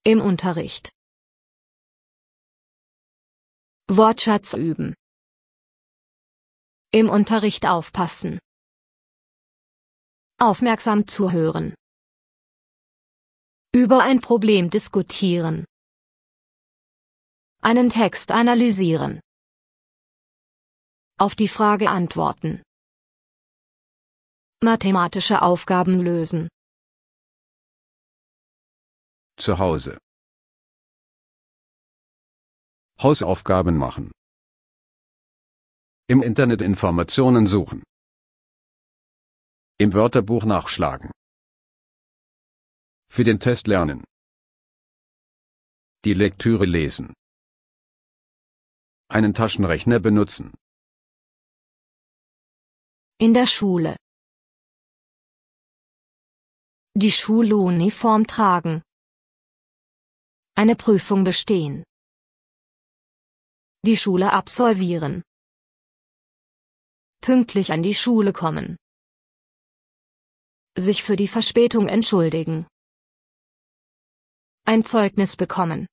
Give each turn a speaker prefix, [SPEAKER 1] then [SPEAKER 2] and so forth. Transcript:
[SPEAKER 1] Im Unterricht. Wortschatz üben. Im Unterricht aufpassen. Aufmerksam zuhören. Über ein Problem diskutieren. Einen Text analysieren. Auf die Frage antworten. Mathematische Aufgaben lösen.
[SPEAKER 2] Zu Hause. Hausaufgaben machen. Im Internet Informationen suchen. Im Wörterbuch nachschlagen. Für den Test lernen. Die Lektüre lesen. Einen Taschenrechner benutzen.
[SPEAKER 1] In der Schule. Die Schuluniform tragen. Eine Prüfung bestehen. Die Schule absolvieren. Pünktlich an die Schule kommen. Sich für die Verspätung entschuldigen. Ein Zeugnis bekommen.